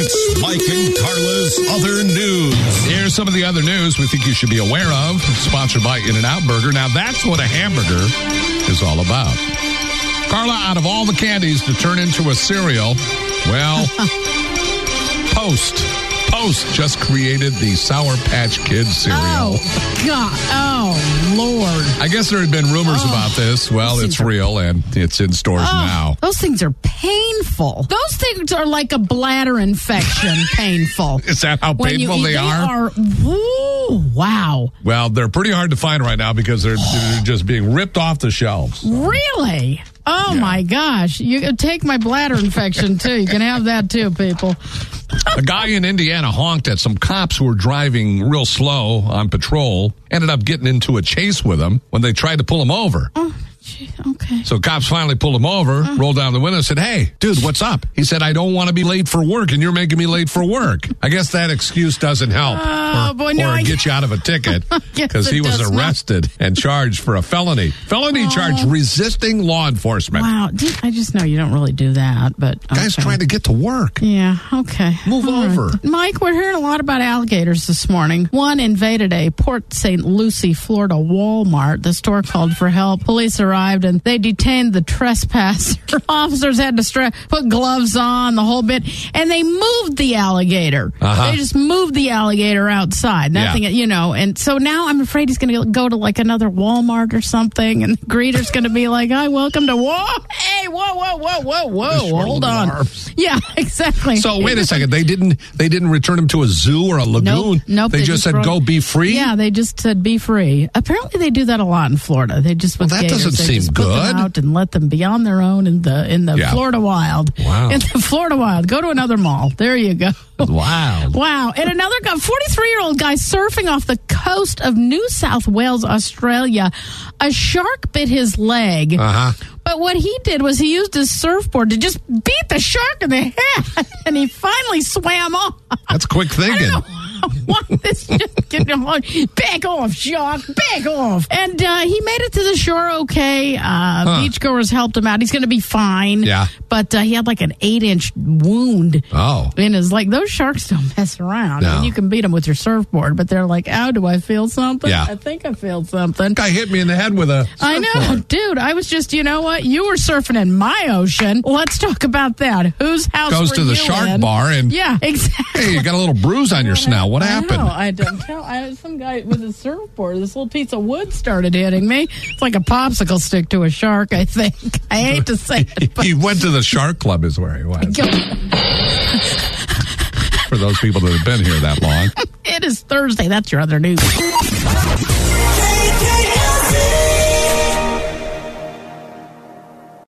It's Mike and Carla's Other News. Here's some of the other news we think you should be aware of. Sponsored by In-N-Out Burger. Now, that's what a hamburger is all about. Carla, out of all the candies to turn into a cereal, well, Post just created the Sour Patch Kids cereal. Oh, God. Oh, Lord. I guess there had been rumors about this. Well, it's real, and it's in stores now. Those things are painful. Those things are like a bladder infection painful. Is that how painful they are? Woo, wow. Well, they're pretty hard to find right now because they're just being ripped off the shelves. Really? Oh, my gosh. You can take my bladder infection, too. You can have that, too, people. A guy in Indiana honked at some cops who were driving real slow on patrol, ended up getting into a chase with them when they tried to pull him over. Oh, gee, okay. So cops finally pulled him over, rolled down the window and said, "Hey, dude, what's up?" He said, "I don't want to be late for work, and you're making me late for work." I guess that excuse doesn't help or get you out of a ticket because he was arrested and charged for a felony. Felony charge resisting law enforcement. Wow. I just know you don't really do that, but... Okay. Guy's trying to get to work. Yeah, okay. Move over. Right. Mike, we're hearing a lot about alligators this morning. One invaded a Port St. Lucie, Florida Walmart. The store called for help. Police arrived and they detained the trespasser. Officers had to put gloves on, the whole bit, and they moved the alligator. They just moved the alligator outside. Nothing, and so now I'm afraid he's going to go to like another Walmart or something, and the greeter's going to be like, "Hi, welcome to Hey, whoa, hold on." Arms. Yeah, exactly. So wait a second. They didn't return him to a zoo or a lagoon. Nope. They just said, "Go be free." Yeah, they just said, "Be free." Apparently, they do that a lot in Florida. They just that doesn't seem just good. Put them out and let them be on their own in the Florida wild. Wow. In the Florida wild. Go to another mall. There you go. Wow. And another guy, 43-year-old guy surfing off the coast of New South Wales, Australia. A shark bit his leg. But what he did was he used his surfboard to just beat the shark in the head, and he finally swam off. That's quick thinking. Back off, shark. Back off. And he made it to the shore okay. Beachgoers helped him out. He's going to be fine. Yeah. But he had like an 8-inch wound in his leg. Those sharks don't mess around. No. I mean, you can beat them with your surfboard, but they're like, "Ow, do I feel something?" Yeah. I think I feel something. Guy hit me in the head with a surfboard. I know, dude. I was just, you know what? You were surfing in my ocean. Let's talk about that. Whose house goes were to the you shark in? bar and yeah, exactly. Hey, you got a little bruise on your snout. What happened? I don't tell. Some guy with a surfboard. This little piece of wood started hitting me. It's like a popsicle stick to a shark. I think. I hate to say it, but He went to the shark club, is where he was. For those people that have been here that long. It is Thursday. That's your other news.